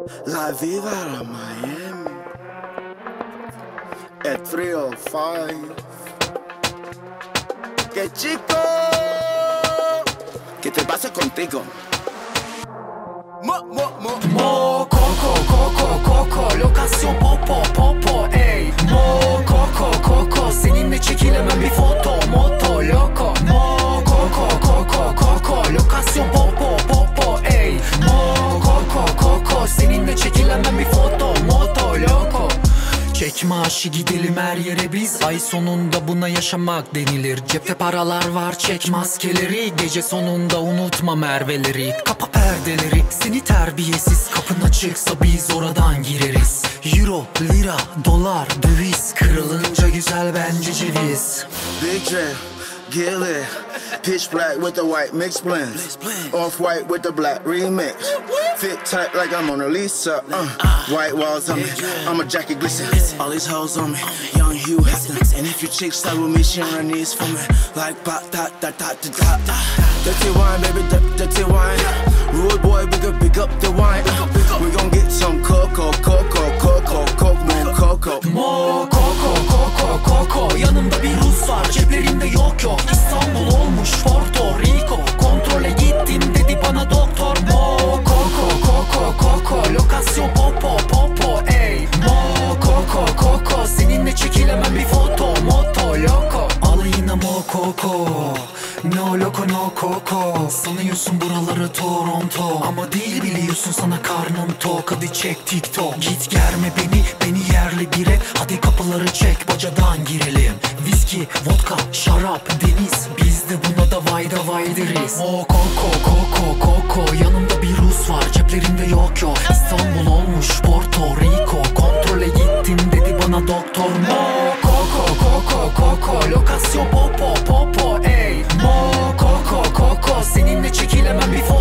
La Viva la Miami at 305. ¡Qué chico! ¿Qué te pasa contigo? Mo koko lokasyon popo ey. Mo koko seninle çekilemem bir foto moto loko. Mo koko lokasyon popo ey. Mo koko seninle çekilemem bir foto moto loko. Çekme aşı gidelim her yere biz. Ay sonunda buna yaşamak denilir. Cepte paralar var, çek maskeleri. Gece sonunda unutma Merve'leri. Kapa perdeleri, seni terbiyesiz. Kapın açıksa biz oradan gireriz. Euro, lira, dolar, döviz. Kırılınca güzel bence ceviz. Big J, Gilly, pitch black with the white mix blends. Off-white with the black remix. Fit tight like I'm Mona Lisa. White walls on me, I'm a jacket glisten. All these hoes on me, young Hugh Hefner. And if your chick start with me, she on her knees for me. Like pop, da da da da da. Dirty wine, baby, dirty wine. Rude boy, we can pick up the wine. We gon' get some cocoa, man, cocoa. Mo koko yanımda bir Rus var, ceplerimde yok İstanbul olmuş Porto Rico. Kontrole gittim dedi bana doktor. Mo koko lokasyon popo ey. Mo koko seninle çekilemem bir foto moto loko. Alayına mo koko, no loko no koko. Sanıyorsun buraları Toronto, ama değil biliyorsun sana karnım tok. Hadi çek TikTok, git germe beni yerli bire. Hadi kapıları çek, bacadan girelim. Viski, vodka, şarap, deniz. Biz de buna da vay deriz. O koko yanımda bir Rus var, ceplerimde yok İstanbul olmuş Porto Rico. Kontrole gittim dedi bana doktor. Mo koko lokasyon popo ey. Mo koko seninle çekilemem bir foto